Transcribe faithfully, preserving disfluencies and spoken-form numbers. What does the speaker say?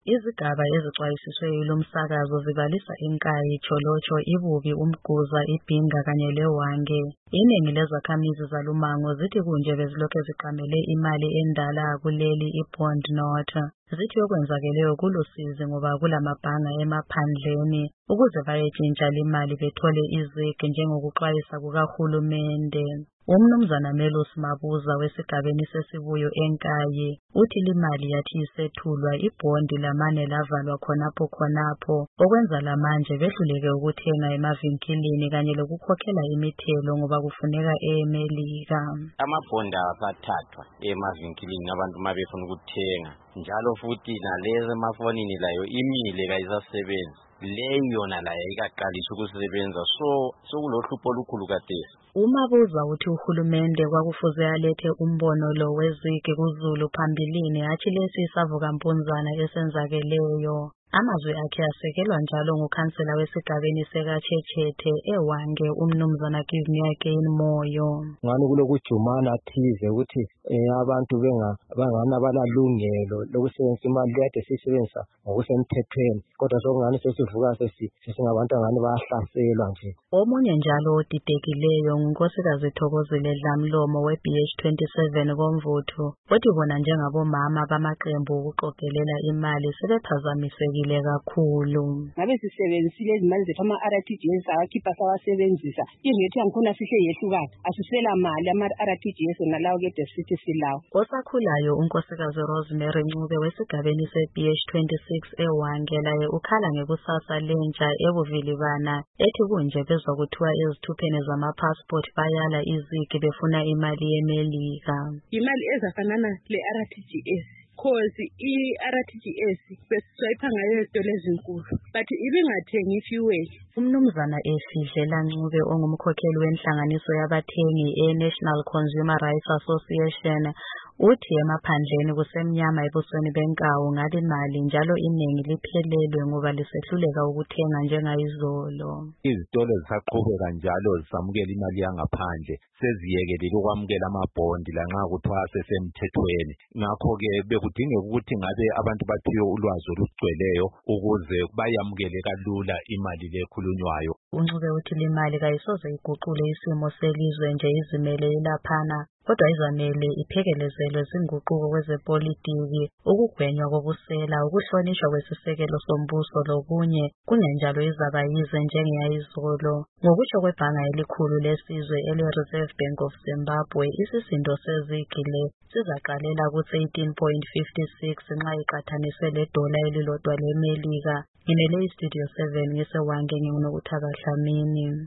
Izigaba ezixwayisiswe lomsakazo zibalisa iNkayi, Tsholotsho, iBubi, uMgquza, iBhinga kanye leHwange. Iningi lezakhamizi zalumango zithi kunje bezilokhu ziqamele imali endala kuleli iBond Note. Zithi okwenzakeleyo kulusizi ngoba kulamabhanga emaphandleni ukuze bayetshintsha imali bethole izigi njengokuxwayisa kukahulumende. Umnumzana Melos Mabuza wesigabeni sesibuyo eNkayi uthi limali yathi isethulwa ibhondi lamane lavalwa khonapho khonapho okwenza lamanje behluleke ukuthenga emavinkilini kanye lokukhokhela imithelo ngoba kufuneka eMelika. Amabhondi asathathwa emavinkilini abantu mabefuna ukuthenga njalo futhi nalezi emafonini layo imile kayisasebenzi. Leyo yona layo ikaqalisa ukusebenza so sokulohlupho olukhulu kathesi. uMabuza uthi uhulumende kwakufuze alethe umbono lo wezigi kuZulu phambilini athi lesi savukampunzana esenzakeleyo. Amazwi akhe asekelwa njalo ngukhansela wesigabeni sekaChechethe eHwange umnumzana Kivniyake Moyo. Ngani kulokujumana thize ukuthi abantu benga bangana balalungelo lokusebenzisa imali kade sisebenzisa ngokusemthethweni kodwa sokungani sesivuka sesi sesingabantu angani bayahlaselwa nje. Omunye njalo odidekileyo ngunkosikazi Thokozile Dlamlomo we-B H twenty-seven koMvuthu othi bona njengabomama bamaqembu ukuqogelela imali sebephazamisekile kakhulu. Ngabe sisebenzisile izimali zethu ama-R T G S awakhipha sawasebenzisa ingethi yangikhona sihle yehlukana asisela mali ama-R T G S nalawo kade sithi silawo. Osakhulayo unkosikazi Rosemary Ncube wesigabeni se-B H twenty-six eHwange laye ukhala ngekusasa lentsha ebuvilibana ethi kunje bezwa kuthiwa ezithupheni zama-passport bayala izigi befuna imali yeMelika. Imali ezafanana le-R T G S cause i-R T G S besiswayipha ngayo ezitolo ezinkulu but ibingathengi ifuel. Umnumzana Efidlela Ncube ongumkhokheli wenhlanganiso yabathengi e-National Consumer Rights Association uthi emaphandleni kusemnyama ebusweni benkawu ngale mali njalo iningi liphelelwe ngoba lisehluleka ukuthenga njengayizolo. Izitolo zisaqhubeka njalo zisamukela imali yangaphandle seziyekelile ukwamukela amabhondi lanxa kuthiwa sesemthethweni. Ngakho-ke bekudingeka ukuthi ngabe abantu baphiwe ulwazi olugcweleyo ukuze bayamukele kalula imali le ekhulunywayo. uNcube uthi limali kayisoze iguqule isimo selizwe nje izimele ilaphana kodwa izamele iphekelezelwe zinguquko kwezepolitiki, ukugwenywa kobusela, ukuhlonishwa kwesisekelo sombuso lokunye kungenjalo izaba yize njengeyizolo. Ngokusho kwebhanga elikhulu lesizwe ele-Reserve Bank of Zimbabwe, isisindo sezigi le sizaqalela ku-eighteen point five six nxa iqathaniswe ledola elilodwa leMelika. Nginele iStudio seven ngiseHwange nginguNokuthabahla Mini.